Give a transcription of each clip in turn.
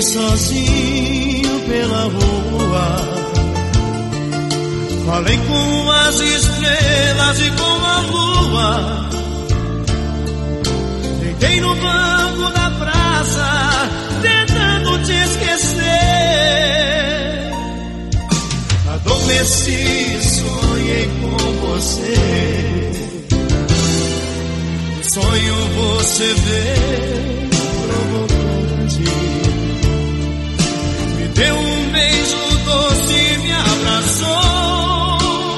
sozinho pela rua, falei com as estrelas e com a lua, deitei no banco da praça tentando te esquecer. Adormeci, sonhei com você, no sonho você veio provocante, me deu um beijo doce e me abraçou,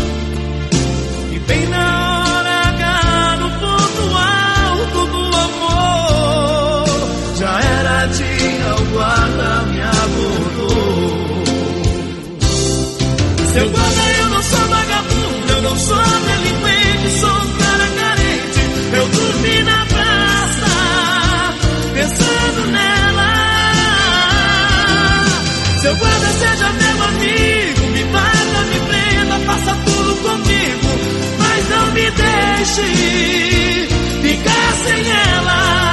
e bem na hora H, no ponto alto do amor, já era dia, o guarda me abordou. Seu guarda, eu não sou vagabundo, eu não sou delinquente, sou um cara carente. Eu dormi na praça, pensando nela. Seu guarda, seja meu amigo, me bata, me prenda, faça tudo comigo, mas não me deixe ficar sem ela.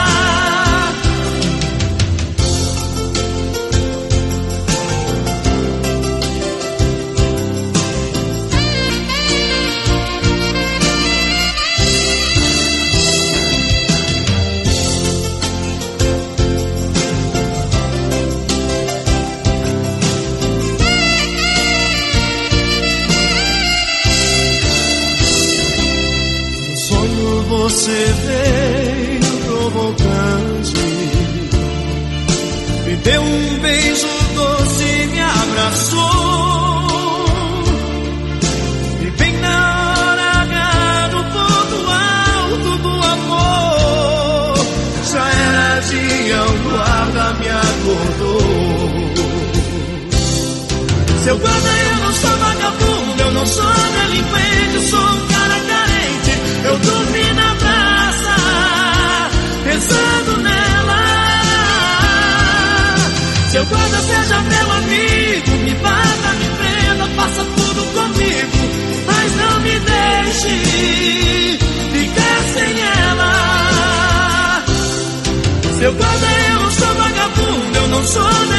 Você veio provocante, me deu um beijo doce e me abraçou, e bem na hora H, no ponto alto do amor, já era dia, o guarda me acordou. Seu guarda, eu não sou vagabundo, eu não sou delinquente, eu sou um cara carente. Eu dormi na praça, pensando nela. Seu guarda, seja meu amigo, me bata, me prenda, faça tudo comigo, mas não me deixe ficar sem ela. Seu guarda, eu não sou vagabundo, eu não sou